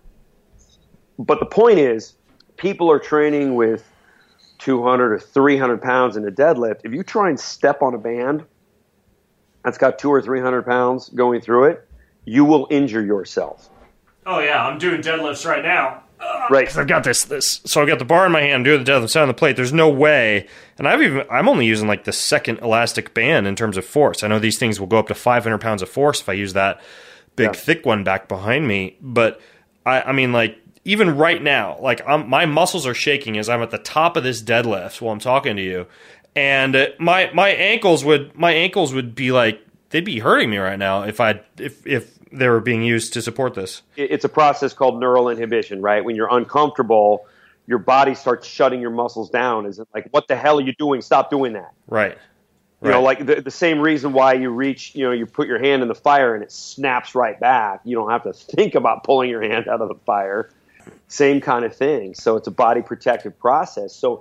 Speaker 2: But the point is, people are training with 200 or 300 pounds in a deadlift. If you try and step on a band that's got 200 or 300 pounds going through it, you will injure yourself.
Speaker 5: Oh yeah, I'm doing deadlifts right now.
Speaker 2: Right.
Speaker 5: Because I've got this. So I've got the bar in my hand, doing the deadlift, on the plate. There's no way. And I'm only using like the second elastic band in terms of force. I know these things will go up to 500 pounds of force if I use that big, thick one back behind me. But I mean, like, even right now, like my muscles are shaking as I'm at the top of this deadlift while I'm talking to you. And my ankles would be like, they'd be hurting me right now if they were being used to support this.
Speaker 2: It's a process called neural inhibition, right? When you're uncomfortable, your body starts shutting your muscles down. Is it like, what the hell are you doing? Stop doing that.
Speaker 5: Right.
Speaker 2: You know, like the same reason why you reach, you put your hand in the fire and it snaps right back. You don't have to think about pulling your hand out of the fire. Same kind of thing. So it's a body protective process. So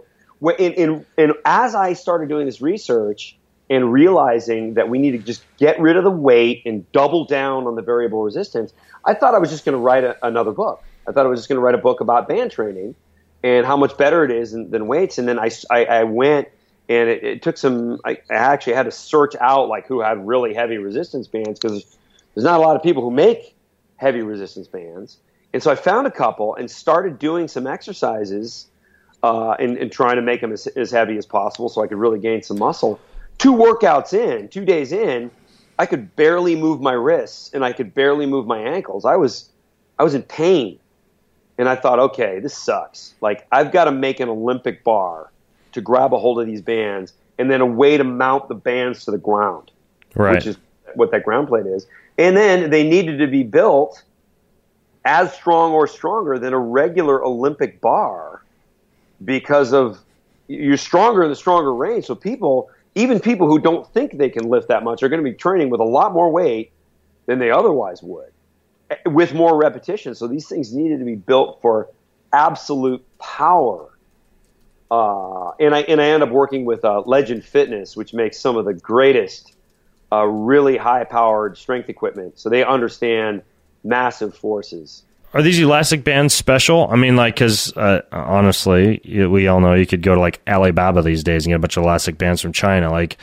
Speaker 2: as I started doing this research and realizing that we need to just get rid of the weight and double down on the variable resistance, I thought I was just going to write another book. I thought I was just going to write a book about band training and how much better it is than weights. And then I went and it took some – I actually had to search out like who had really heavy resistance bands because there's not a lot of people who make heavy resistance bands. And so I found a couple and started doing some exercises and trying to make them as heavy as possible so I could really gain some muscle. 2 days in, I could barely move my wrists and I could barely move my ankles. I was in pain. And I thought, okay, this sucks. Like, I've got to make an Olympic bar to grab a hold of these bands and then a way to mount the bands to the ground, which is what that ground plate is. And then they needed to be built as strong or stronger than a regular Olympic bar because of you're stronger in the stronger range. So even people who don't think they can lift that much are going to be training with a lot more weight than they otherwise would with more repetition. So these things needed to be built for absolute power. And I end up working with Legend Fitness, which makes some of the greatest really high-powered strength equipment. So they understand massive forces.
Speaker 5: Are these elastic bands special? I mean, like, because honestly, we all know you could go to like Alibaba these days and get a bunch of elastic bands from China. Like,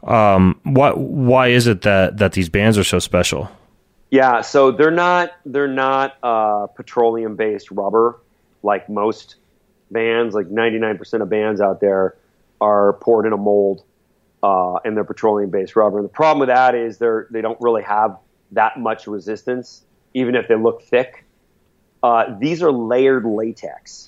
Speaker 5: why is it that these bands are so special?
Speaker 2: Yeah, so they're not petroleum-based rubber like most bands. Like 99% of bands out there are poured in a mold and they're petroleum-based rubber. And the problem with that is they don't really have that much resistance, even if they look thick. These are layered latex.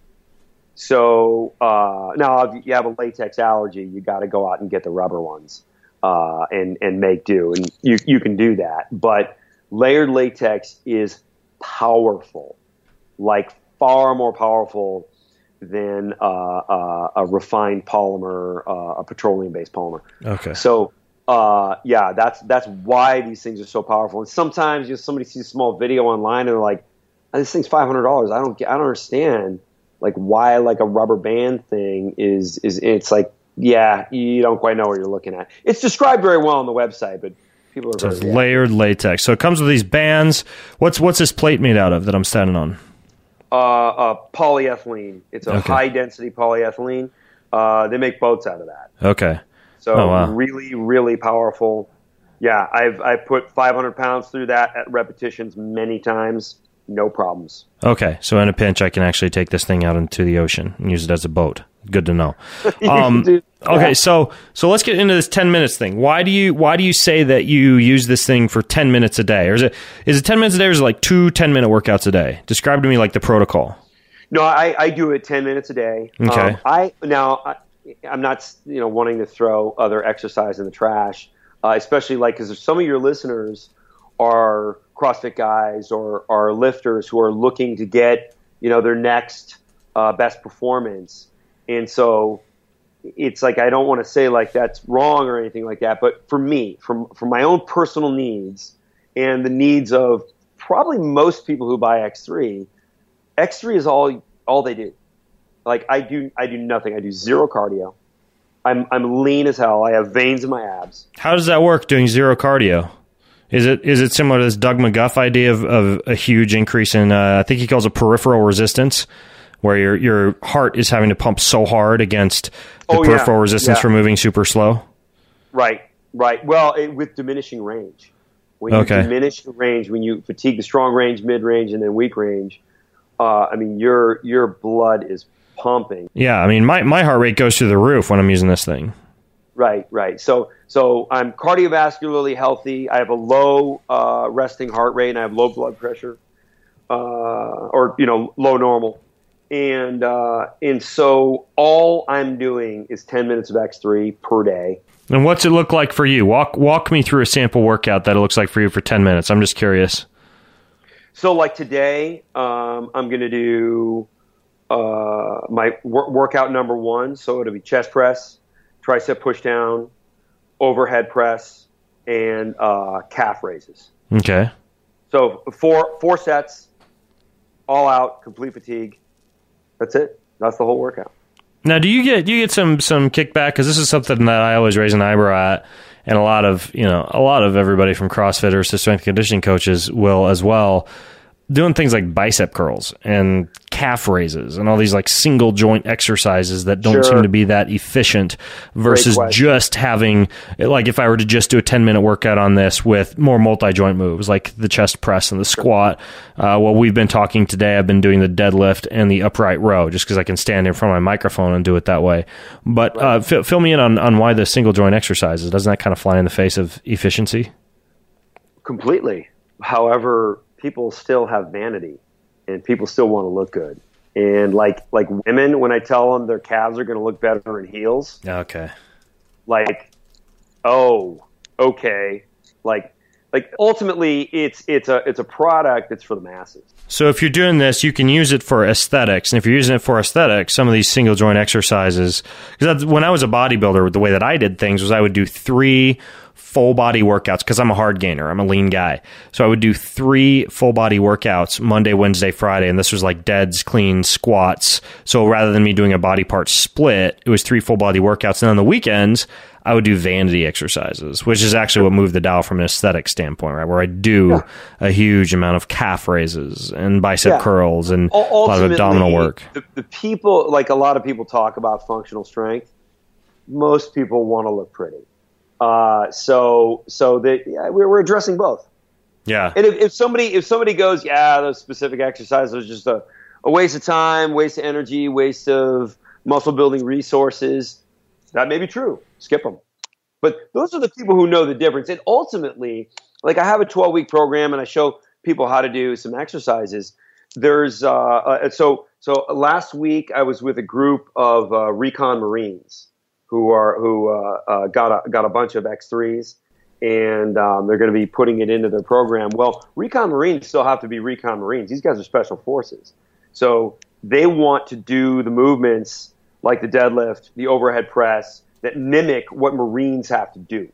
Speaker 2: So now if you have a latex allergy, you got to go out and get the rubber ones and make do. And you can do that. But layered latex is powerful, like far more powerful than a refined polymer, a petroleum-based polymer. Okay. So that's why these things are so powerful. And sometimes somebody sees a small video online and they're like, this thing's $500. I don't understand like why like a rubber band thing is it's like, yeah, you don't quite know what you're looking at. It's described very well on the website, but people are
Speaker 5: it's layered latex. So it comes with these bands. What's this plate made out of that I'm standing on?
Speaker 2: Polyethylene. It's a high density polyethylene. They make boats out of that.
Speaker 5: Okay.
Speaker 2: So really, really powerful. Yeah, I've put 500 pounds through that at repetitions many times. No problems.
Speaker 5: Okay, so in a pinch, I can actually take this thing out into the ocean and use it as a boat. Good to know. Okay, so let's get into this 10 minutes thing. Why do you say that you use this thing for 10 minutes a day? Or is it 10 minutes a day, or is it like 2 10-minute workouts a day? Describe to me like the protocol.
Speaker 2: No, I do it 10 minutes a day.
Speaker 5: Okay.
Speaker 2: I'm not wanting to throw other exercise in the trash, especially because some of your listeners are CrossFit guys or are lifters who are looking to get their next best performance, and so it's like I don't want to say like that's wrong or anything like that, but for me, from my own personal needs and the needs of probably most people who buy X3 is all they do. Like I do nothing. I do zero cardio. I'm lean as hell. I have veins in my abs.
Speaker 5: How does that work doing zero cardio? Is it similar to this Doug McGuff idea of a huge increase in I think he calls it peripheral resistance, where your heart is having to pump so hard against the peripheral resistance for moving super slow? Right.
Speaker 2: Well, with diminishing range. When you diminish the range, when you fatigue the strong range, mid range, and then weak range, your blood is pumping.
Speaker 5: Yeah, I mean my heart rate goes through the roof when I'm using this thing.
Speaker 2: Right. So I'm cardiovascularly healthy. I have a low resting heart rate, and I have low blood pressure, or low normal, and so all I'm doing is 10 minutes of X3 per day.
Speaker 5: And what's it look like for you? Walk me through a sample workout that it looks like for you for 10 minutes. I'm just curious.
Speaker 2: So like today, I'm going to do my workout number 1. So it'll be chest press, tricep push down, overhead press, and calf raises.
Speaker 5: Okay.
Speaker 2: So four sets, all out, complete fatigue. That's it. That's the whole workout.
Speaker 5: Now, do you get some kickback? Because this is something that I always raise an eyebrow at, and a lot of everybody from CrossFitters to strength conditioning coaches will as well. Doing things like bicep curls and calf raises and all these like single joint exercises that don't seem to be that efficient versus just having, like if I were to just do a 10-minute workout on this with more multi-joint moves like the chest press and the squat. Well, we've been talking today, I've been doing the deadlift and the upright row just because I can stand in front of my microphone and do it that way. But fill me in on why the single joint exercises. Doesn't that kind of fly in the face of efficiency?
Speaker 2: Completely. However, people still have vanity and people still want to look good. And like women, when I tell them their calves are going to look better in heels.
Speaker 5: Okay.
Speaker 2: Like, oh, okay. Like ultimately it's a product that's for the masses.
Speaker 5: So if you're doing this, you can use it for aesthetics. And if you're using it for aesthetics, some of these single joint exercises, because when I was a bodybuilder, the way that I did things was I would do 3 full body workouts because I'm a hard gainer. I'm a lean guy. So I would do 3 full body workouts Monday, Wednesday, Friday. And this was like deads, clean, squats. So rather than me doing a body part split, it was 3 full body workouts. And on the weekends, I would do vanity exercises, which is actually what moved the dial from an aesthetic standpoint, right? Where I do a huge amount of calf raises and bicep curls and a lot of abdominal work.
Speaker 2: The people, like a lot of people talk about functional strength. Most people want to look pretty. So we're addressing both.
Speaker 5: Yeah.
Speaker 2: And if somebody goes, those specific exercises are just a waste of time, waste of energy, waste of muscle building resources, that may be true. Skip them. But those are the people who know the difference. And ultimately, like I have a 12-week program and I show people how to do some exercises. There's so last week I was with a group of recon Marines who got a bunch of X3s, and they're going to be putting it into their program. Well, recon Marines still have to be recon Marines. These guys are special forces. So they want to do the movements like the deadlift, the overhead press, that mimic what Marines have to do.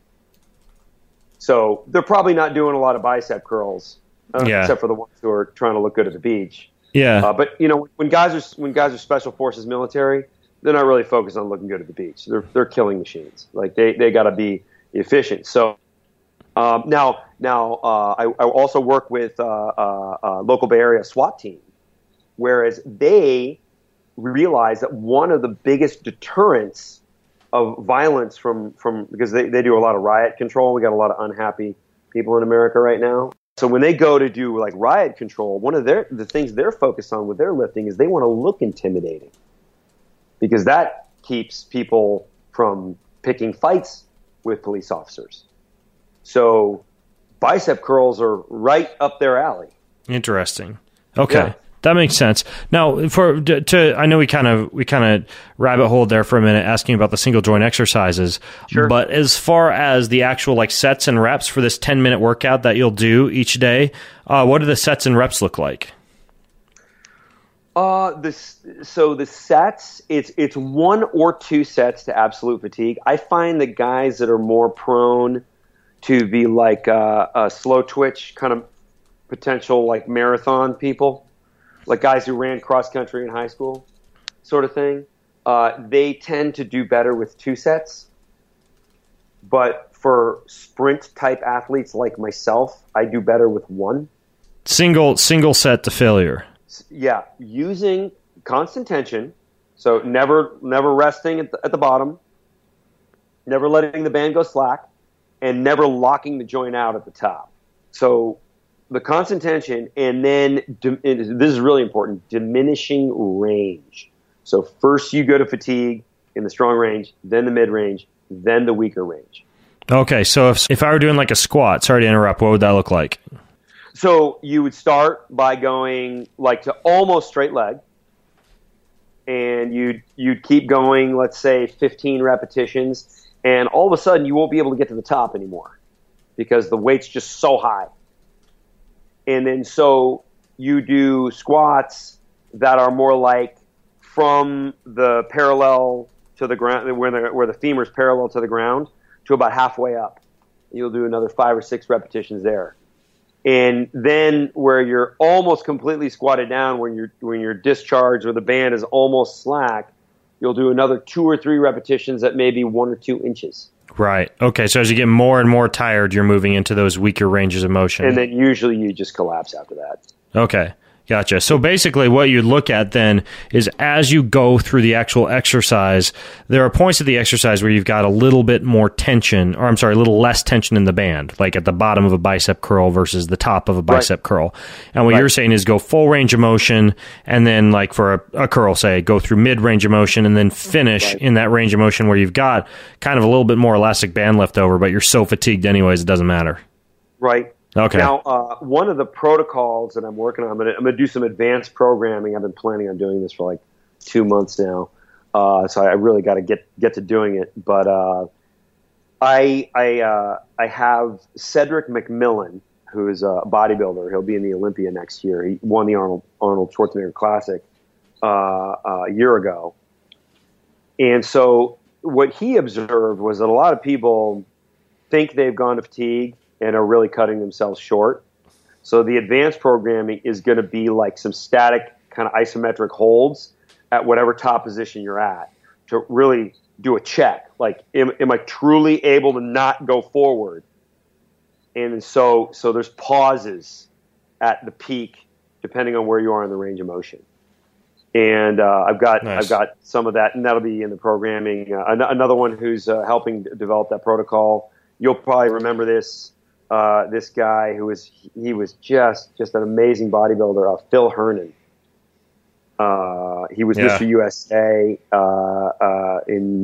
Speaker 2: So they're probably not doing a lot of bicep curls, except for the ones who are trying to look good at the beach.
Speaker 5: Yeah.
Speaker 2: But when guys are special forces military, they're not really focused on looking good at the beach. They're killing machines. Like they got to be efficient. So now I also work with a local Bay Area SWAT team, whereas they realize that one of the biggest deterrents violence from because they do a lot of riot control. We got a lot of unhappy people in America right now. So when they go to do like riot control, one of the things they're focused on with their lifting is they want to look intimidating, because that keeps people from picking fights with police officers. So bicep curls are right up their alley.
Speaker 5: Interesting. Okay.
Speaker 2: Yeah.
Speaker 5: That makes sense. Now, I know we kind of rabbit holed there for a minute asking about the single joint exercises.
Speaker 2: Sure.
Speaker 5: But as far as the actual like sets and reps for this 10-minute workout that you'll do each day, what do the sets and reps look like?
Speaker 2: The sets, it's 1 or 2 sets to absolute fatigue. I find that guys that are more prone to be like a slow twitch kind of potential like marathon people, like guys who ran cross country in high school sort of thing, they tend to do better with 2 sets. But for sprint type athletes like myself, I do better with 1.
Speaker 5: Single set to failure.
Speaker 2: Yeah, using constant tension, so never resting at the bottom, never letting the band go slack, and never locking the joint out at the top. So the constant tension, and then this is really important, diminishing range. So first you go to fatigue in the strong range, then the mid range, then the weaker range.
Speaker 5: Okay, so if I were doing like a squat, sorry to interrupt, what would that look like?
Speaker 2: So you would start by going like to almost straight leg, and you'd keep going, let's say 15 repetitions, and all of a sudden you won't be able to get to the top anymore because the weight's just so high. And then so you do squats that are more like from the parallel to the ground, where the femur's parallel to the ground, to about halfway up. You'll do another 5 or 6 repetitions there. And then where you're almost completely squatted down, when you're discharged or the band is almost slack, you'll do another 2 or 3 repetitions at maybe 1 or 2 inches.
Speaker 5: Right. Okay. So as you get more and more tired, you're moving into those weaker ranges of motion.
Speaker 2: And then usually you just collapse after that.
Speaker 5: Okay. Gotcha. So basically what you'd look at then is as you go through the actual exercise, there are points of the exercise where you've got a little bit more tension, or a little less tension in the band, like at the bottom of a bicep curl versus the top of a bicep curl. And what you're saying is go full range of motion, and then like for a curl, say, go through mid range of motion, and then finish in that range of motion where you've got kind of a little bit more elastic band left over, but you're so fatigued anyways, it doesn't matter.
Speaker 2: Right.
Speaker 5: Okay.
Speaker 2: Now, one of the protocols that I'm working on, I'm gonna do some advanced programming. I've been planning on doing this for like 2 months now, so I really got to get to doing it. But I have Cedric McMillan, who is a bodybuilder. He'll be in the Olympia next year. He won the Arnold Schwarzenegger Classic a year ago, and so what he observed was that a lot of people think they've gone to fatigue and are really cutting themselves short. So the advanced programming is going to be like some static kind of isometric holds at whatever top position you're at to really do a check. Like, am I truly able to not go forward? And so there's pauses at the peak depending on where you are in the range of motion. And I've got some of that, and that'll be in the programming. Another one who's helping develop that protocol. You'll probably remember this. This guy who was just an amazing bodybuilder, Phil Hernan. He was Mr. USA in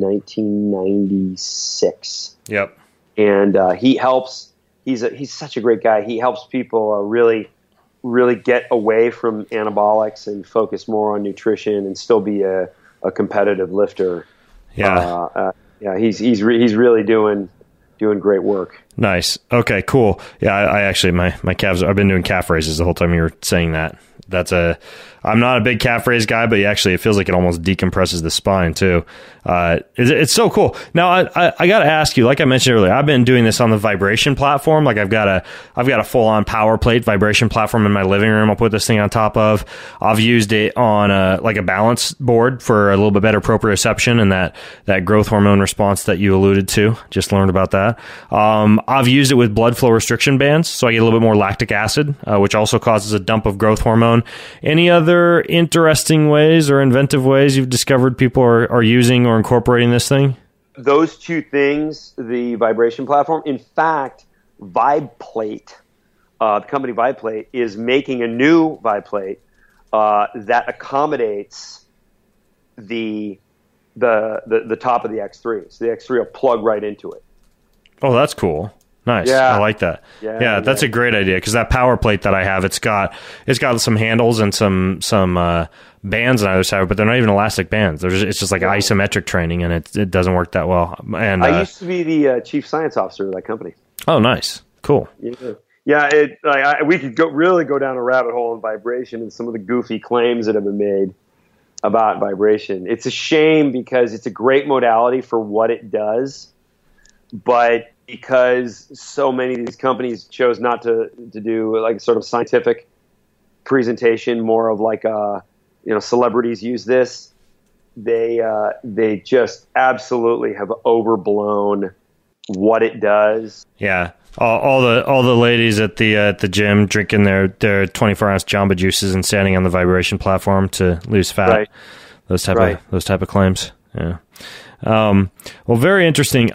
Speaker 2: 1996.
Speaker 5: Yep.
Speaker 2: And he helps. He's such a great guy. He helps people really get away from anabolics and focus more on nutrition and still be a competitive lifter.
Speaker 5: Yeah.
Speaker 2: He's really doing great work.
Speaker 5: Nice. Okay, cool. Yeah, I actually, my calves, I've been doing calf raises the whole time you were saying that. I'm not a big calf raise guy, but actually it feels like it almost decompresses the spine too. It's so cool. Now I got to ask you, like I mentioned earlier, I've been doing this on the vibration platform. Like I've got a full on power plate vibration platform in my living room. I'll put this thing on top of. I've used it on like a balance board for a little bit better proprioception and that growth hormone response that you alluded to. Just learned about that. I've used it with blood flow restriction bands, so I get a little bit more lactic acid, which also causes a dump of growth hormone. Any other interesting ways or inventive ways you've discovered people are using or incorporating this thing?
Speaker 2: those two things, the vibration platform, in fact, VibePlate, the company VibePlate, is making a new VibePlate that accommodates the top of the X3. So the X3 will plug right into it.
Speaker 5: Oh, that's cool. Nice.
Speaker 2: Yeah.
Speaker 5: I like that. Yeah, that's a great idea because that power plate that I have, it's got some handles and some bands on either side, but they're not even elastic bands. It's just like isometric training, and it doesn't work that well. And
Speaker 2: I used to be the chief science officer of that company.
Speaker 5: Oh, nice. Cool.
Speaker 2: Yeah. We could really go down a rabbit hole in vibration and some of the goofy claims that have been made about vibration. It's a shame because it's a great modality for what it does, but because so many of these companies chose not to do like sort of scientific presentation, more of like celebrities use this, they just absolutely have overblown what it does.
Speaker 5: Yeah. All the ladies at the gym drinking their 24-ounce Jamba Juices and standing on the vibration platform to lose fat.
Speaker 2: Right.
Speaker 5: Those type of claims. Yeah. Well, very interesting.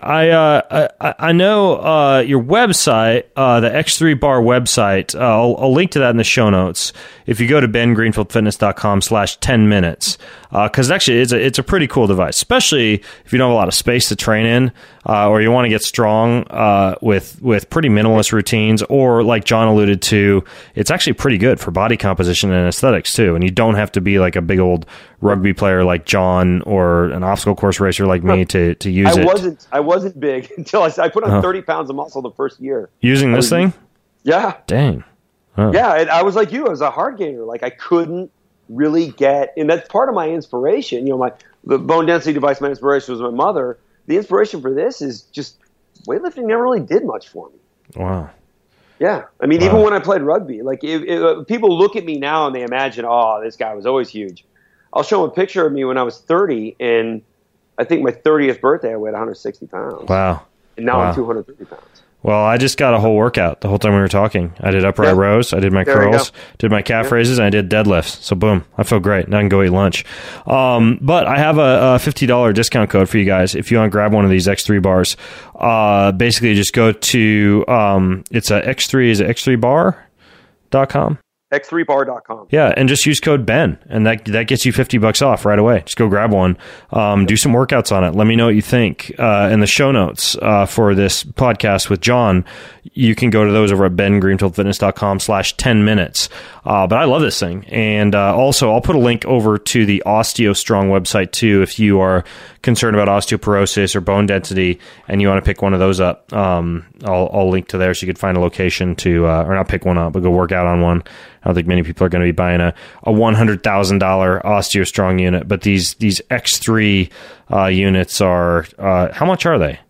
Speaker 5: I know your website, the X3 Bar website. I'll link to that in the show notes. If you go to bengreenfieldfitness.com/10minutes, because actually it's a pretty cool device, especially if you don't have a lot of space to train in, or you want to get strong with pretty minimalist routines, or like John alluded to, it's actually pretty good for body composition and aesthetics too. And you don't have to be like a big old rugby player like John or an obstacle course racer like me to use it.
Speaker 2: I wasn't big until I put on 30 pounds of muscle the first year.
Speaker 5: Using this thing?
Speaker 2: Yeah.
Speaker 5: Dang.
Speaker 2: Oh. Yeah, I was like you. I was a hard gainer. Like I couldn't really get, and that's part of my inspiration. The bone density device. My inspiration was my mother. The inspiration for this is just weightlifting never really did much for me.
Speaker 5: Wow.
Speaker 2: Yeah, I mean, even when I played rugby, like if people look at me now and they imagine, oh, this guy was always huge. I'll show them a picture of me when I was 30, and I think my 30th birthday I weighed 160 pounds.
Speaker 5: Wow.
Speaker 2: And now I'm 230 pounds.
Speaker 5: Well, I just got a whole workout the whole time we were talking. I did upright rows, I did my curls, did my calf raises, and I did deadlifts. So boom, I feel great. Now I can go eat lunch. But I have a $50 discount code for you guys if you want to grab one of these X3 bars. Basically, just go to it's a X3. Is it x3bar.com?
Speaker 2: X3bar.com.
Speaker 5: Yeah, and just use code Ben, and that gets you $50 off right away. Just go grab one, do some workouts on it. Let me know what you think. In the show notes for this podcast with John, you can go to those over at bengreenfieldfitness.com/10minutes. But I love this thing, and also I'll put a link over to the OsteoStrong website too if you are concerned about osteoporosis or bone density and you want to pick one of those up. I'll link to there so you can find a location to, or not pick one up, but go work out on one. I don't think many people are going to be buying a $100,000 OsteoStrong unit, but these X3 units are, how much are they?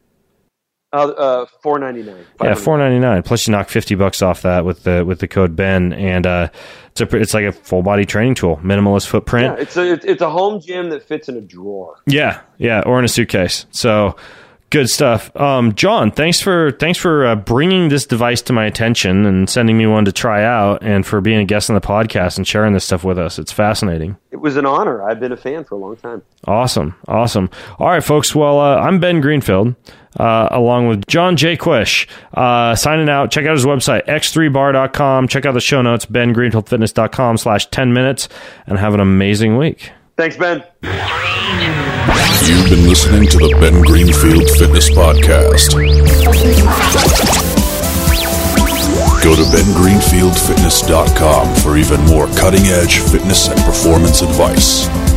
Speaker 2: $499.
Speaker 5: Yeah, $499. Plus you knock $50 off that with the code Ben, and it's like a full body training tool, minimalist footprint.
Speaker 2: Yeah, it's a home gym that fits in a drawer.
Speaker 5: Yeah, or in a suitcase. So. Good stuff. John, thanks for bringing this device to my attention and sending me one to try out, and for being a guest on the podcast and sharing this stuff with us. It's fascinating.
Speaker 2: It was an honor. I've been a fan for a long time.
Speaker 5: Awesome. All right, folks. Well, I'm Ben Greenfield, along with John Jaquish, signing out. Check out his website, x3bar.com. Check out the show notes, bengreenfieldfitness.com/10minutes, and have an amazing week.
Speaker 2: Thanks, Ben.
Speaker 3: You've been listening to the Ben Greenfield Fitness Podcast. Go to bengreenfieldfitness.com for even more cutting-edge fitness and performance advice.